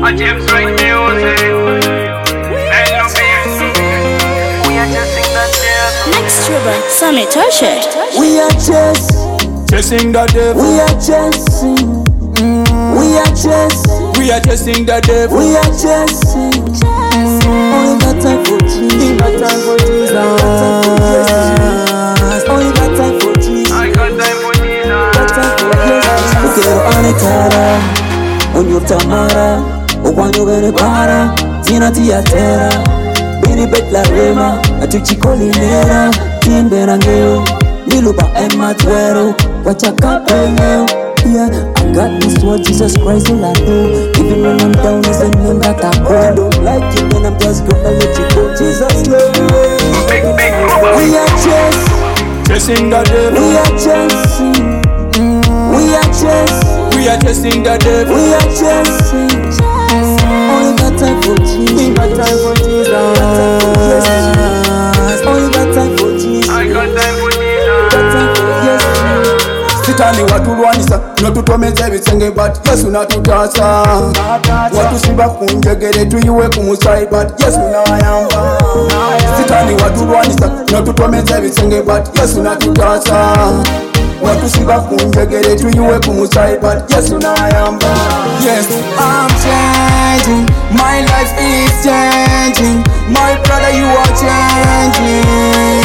James Wright music. We are just sing that devil. Next trigger, Sammy Toshe. We are chasing the devil. We are chasing. We are chasing. We are chasing the devil. We are chasing. Only got time for Jesus. Got time for Jesus. Only got time for Jesus. I got time for Jesus. Got time for Jesus. Ukero anetara, onyo tamara, okwanyo bene para, tina tiatera, bini betla rema, atuchikolinera, timbera ngeo, niluba ema tuero, wachaka pengeo. Yeah, I got this word, Jesus Christ, all I know. Even when I'm down, is the name that I call. Don't like it when I'm just gonna let you go. Jesus, love you. We are Chasing the devil. We are chasing. We are chasing. We are chasing the devil. We are chasing. Only got time for Jesus. Got time for Jesus. Only got time for Jesus. I got time for Jesus. Got time for Jesus. Sitani watulwanisa notutomeza ebisenge but Yesu natutasa. Watusiba kunjegere tuyiwe kumusai but Yesu nayamba. Sitani watulwanisa notutomeza ebisenge but Yesu natutasa. Watusiba kunjegere tuyiwe kumusai but Yesu nayamba. Yes, I'm changing. My life is changing. My brother, you are changing.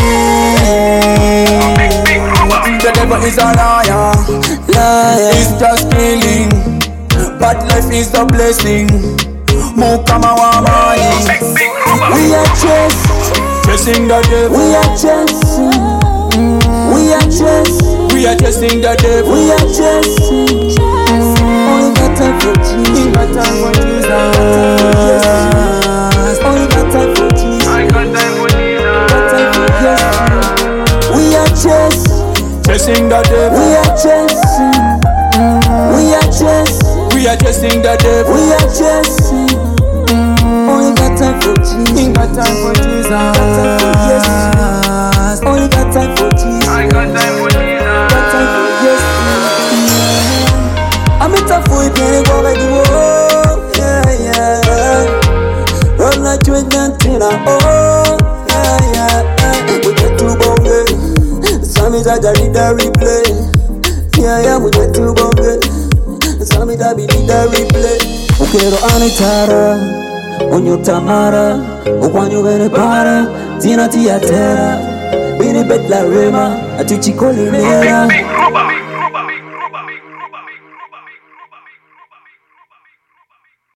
The devil is a liar. He's just killing, but life is a blessing. Mukama wa mani. We are chasing the devil. We are chasing. We are chasing. We are chasing the devil. We are chasing. Only got time for Jesus. Got time for Jesus. Only got time for Jesus. I got time for Jesus. Got time for Jesus. We are chasing the devil. We are chasing. We are chasing. We are chasing the devil. We are chasing. Only got time for Jesus. Got time for Jesus. Got time for Jesus. Only got time for Jesus. I got time for Jesus. Got time for Jesus. I'm a tough boy, can't go back to war. Yeah, yeah. Run like you ain't nothing. Oh, yeah, yeah. We get too bonge. Some is a the replay. Yeah, yeah, we get too bonge. Some is a the replay. Ukero anetara, onyo tamara, okwanyo bene para, tina tiatera, bini betla rema, atuchikolinera.